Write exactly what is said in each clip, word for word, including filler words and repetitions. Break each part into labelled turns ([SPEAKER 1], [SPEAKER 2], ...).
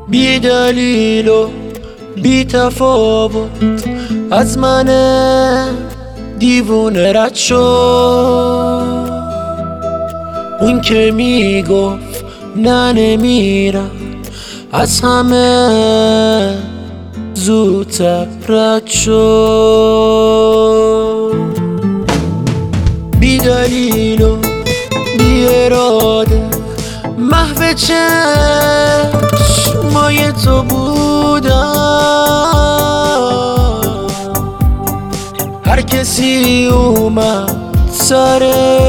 [SPEAKER 1] بی دلیل و بی تفاوت از من دیوونه رد شد. اون که میگفت نه نمیرم از همه زودتر رد شد. بی دلیل و بی اراده محو چشمای تو بودم. هر کسی اومد سر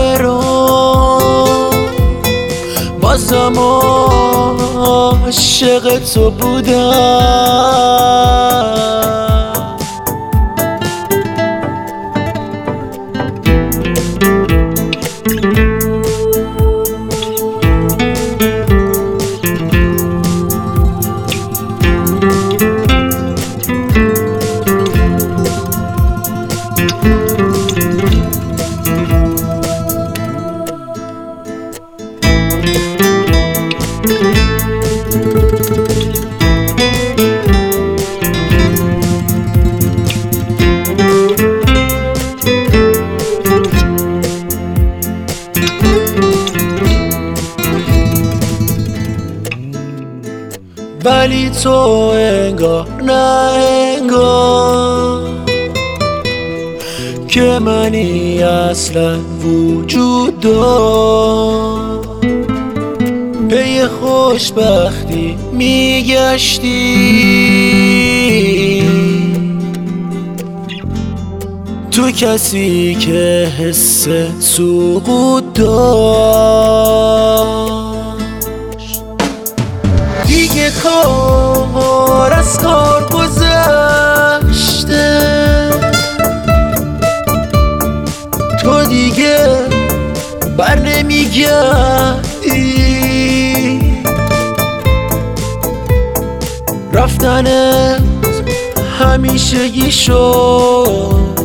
[SPEAKER 1] راه بازم عاشق تو بودم. ولی تو انگار نه انگار که منی اصلا وجود دار. پی خوشبختی میگشتی تو کسی که حس سقوط داشت. دیگه کار از کار گذشته، تو دیگه بر نمیگردی. رفتنت همیشگی شد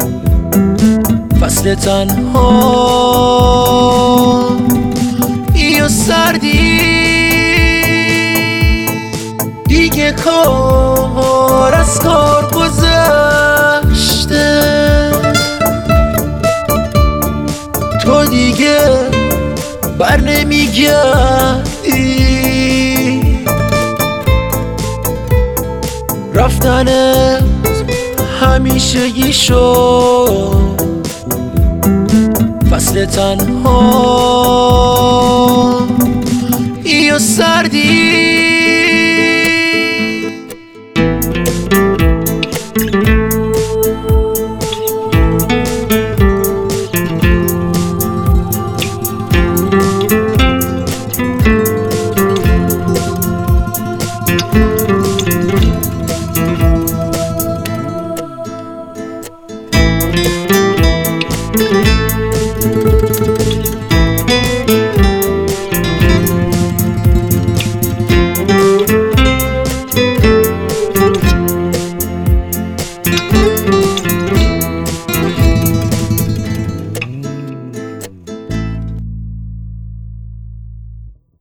[SPEAKER 1] فصل تنها ای و سردی. دیگه کار از کار گذشته، تو دیگه بر نمیگردی. رفتنت همیشگی شد فصل تنها ای و سردی.